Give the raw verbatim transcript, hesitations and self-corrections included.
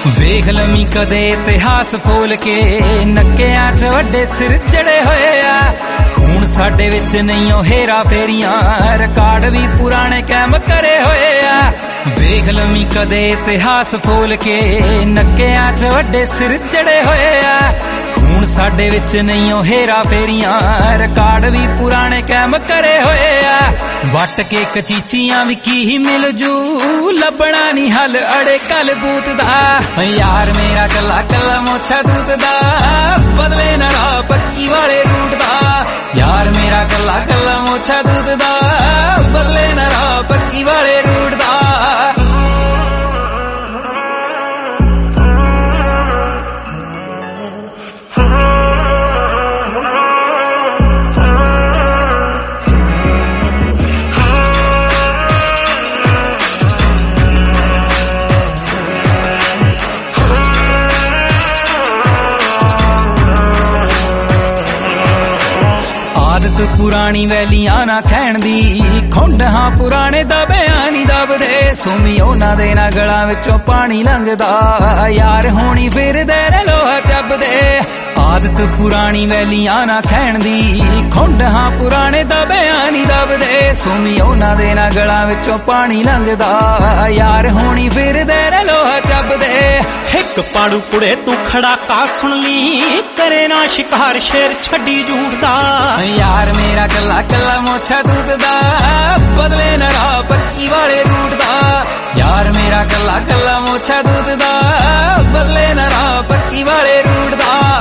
ਵੇਖ ਲਵੀਂ ਕਦੇ ਇਤਿਹਾਸ ਫੋਲ ਕੇ ਨੱਕਿਆਂ 'ਚ ਵੱਡੇ ਸਿਰ ਚੜੇ ਹੋਏ ਆ। ਖੂਨ ਸਾਡੇ ਵਿੱਚ ਨਹੀਂ ਉਹ ਹੇਰਾ ਫੇਰੀਆਂ, ਰਿਕਾਰਡ ਵੀ ਪੁਰਾਣੇ ਕਾਇਮ ਕਰੇ ਹੋਏ ਆ। ਵੇਖ ਲਵੀਂ ਕਦੇ ਇਤਿਹਾਸ ਫੋਲ ਕੇ ਨੱਕਿਆਂ 'ਚ ਵੱਡੇ ਸਿਰ ਚੜੇ ਹੋਏ ਆ। ਖੂਨ ਸਾਡੇ ਵਿੱਚ ਨਹੀਂ ਉਹ ਹੇਰਾ ਫੇਰੀਆਂ, ਰਿਕਾਰਡ ਵੀ ਪੁਰਾਣੇ ਕਾਇਮ ਕਰੇ ਹੋਏ ਆ। ਵੱਟ ਕੇ ਕਚੀਚੀਆਂ ਵੀ ਕੀ ਮਿਲ ਜੂ, ਲੱਭਣਾ ਨਹੀਂ ਹੱਲ ਅੜੇ ਕਲ ਬੂਤ ਦਾ। ਯਾਰ ਮੇਰਾ ਕੱਲਾ ਕੱਲਾ ਮੋਛਾ ਦੂਤ ਦਾ, ਬਦਲੇ ਨਾ ਰਾਹ ਪੱਕੀ ਵਾਲੇ ਰੂਟ ਦਾ। ਯਾਰ ਮੇਰਾ ਕੱਲਾ ਕੱਲਾ ਮੋਛਾ ਦੂਤ ਦਾ, ਬਦਲੇ ਨਾ ਰਾਹ ਪੱਕੀ ਵਾਲੇ ਰੂਟ ਦਾ। ਆਦਤ ਪੁਰਾਣੀ ਵੈਲੀਆਂ ਨਾ ਖੈਣ ਦੀ, ਖੁੰਡ ਹਾਂ ਪੁਰਾਣੇ ਦਬਿਆਂ ਨੀ ਦਬਦੇ। ਸੁਮੀ ਉਹਨਾਂ ਦੇ ਨਾ ਗਲਾਂ ਵਿੱਚੋਂ ਪਾਣੀ ਲੰਘਦਾ, ਯਾਰ ਹੋਣੀ ਫਿਰਦੇ ਨੇ ਲੋਹਾ ਚੱਬਦੇ। ਆਦਤ ਪੁਰਾਣੀ ਵੈਲੀਆਂ ਨਾ ਖੈਣ ਦੀ, ਖੁੰਡ ਹਾਂ ਪੁਰਾਣੇ ਦਬਿਆਂ ਨੀ ਦਬਦੇ। ਸੁਮੀ ਉਹਨਾਂ ਦੇ ਨਾ ਗਲਾਂ ਵਿੱਚੋਂ ਪਾਣੀ ਲੰਘਦਾ, ਯਾਰ ਹੋਣੀ ਫਿਰਦੇ ਨੇ ਲੋਹਾ ਚੱਬਦੇ। ਇੱਕ ਪਾੜੂ ਕੁੜੇ ਤੂੰ ਖੜਾ ਕਾ ਸੁਣ ਲਈ, ਕਰੇ ਨਾ ਸ਼ਿਕਾਰ ਸ਼ੇਰ ਛੱਡੀ ਝੂਠ ਦਾ। ਯਾਰ ਮੇਰਾ ਕੱਲਾ ਕੱਲਾ ਮੋਛਾ ਦੂਤ ਦਾ, ਬਦਲੇ ਨਾ ਰਾਹ ਪੱਕੀ ਵਾਲੇ ਰੂਟ ਦਾ। ਯਾਰ ਮੇਰਾ ਕੱਲਾ ਕੱਲਾ ਮੋਛਾ ਦੂਤ ਦਾ, ਬਦਲੇ ਨਾ ਰਾਹ ਪੱਕੀ ਵਾਲੇ ਰੂਟ ਦਾ।